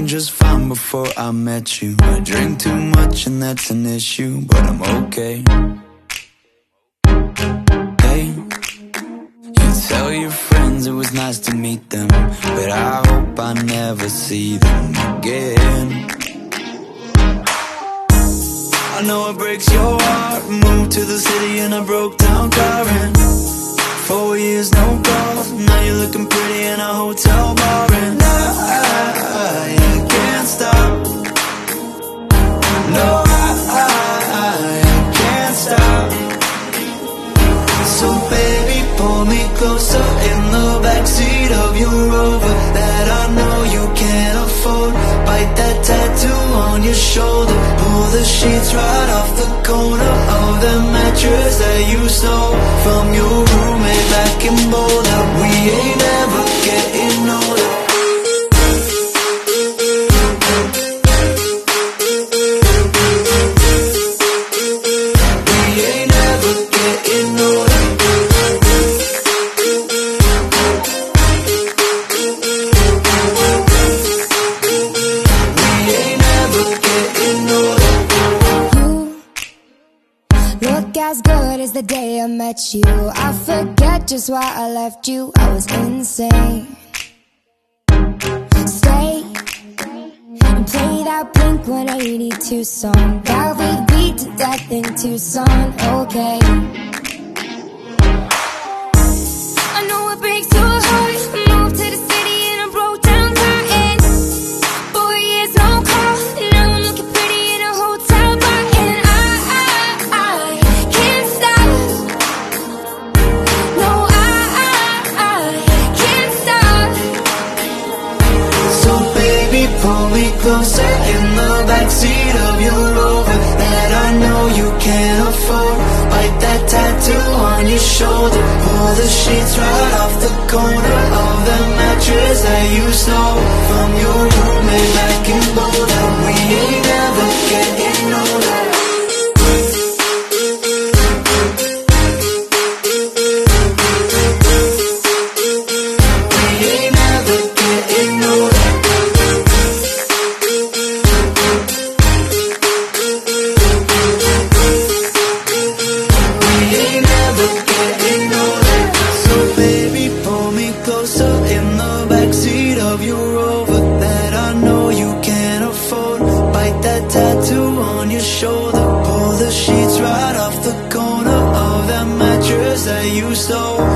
doing just fine before I met you. I drink too much and that's an issue, but I'm okay. Hey, you tell your friends it was nice to meet them, but I hope I never see them again. I know it breaks your heart. Moved to the city in a broke down car, and 4 years no calls. Now you're looking pretty in a hotel bar, and I can't stop. No, I can't stop. So baby, pull me closer in the backseat of your Rover that I know you can't afford. Bite that tattoo on your shoulder. Pull the sheets right off the corner of the mattress that you stole from your roommate back in Boulder. We ain't ever getting older. We ain't ever getting older. We ain't ever getting older. Look as good as the day I met you. I forget just why I left you. I was insane. Stay and play that Blink-182 song that we beat to death in Tucson. Okay, I know it breaks your heart. Moved to the city and I broke down crying. 4 years no call. Now I'm looking pretty in a hotel bar, and I can't stop. No, I can't stop. So baby, pull me closer in the backseat of your Rover that I know you can't afford. Bite that tattoo on your shoulder. Pull the sheets right off the corner of the mattress that you stole from your roommate back in Boulder. We ain't ever getting older. We ain't ever getting older. We ain't ever getting older. So baby, pull me closer in the backseat of your Rover that I know you can't afford. Bite that tattoo on your shoulder. Pull the sheets right off the corner of that mattress that you stole